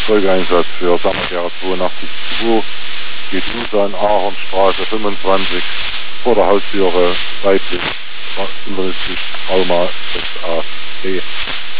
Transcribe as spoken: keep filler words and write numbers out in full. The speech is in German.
Folgeeinsatz für Sammelgera zweiundachtzig zwei. Geht los an Ahornstraße fünfundzwanzig vor der Haustüre Weiblich, Unterricht Trauma sechs a b.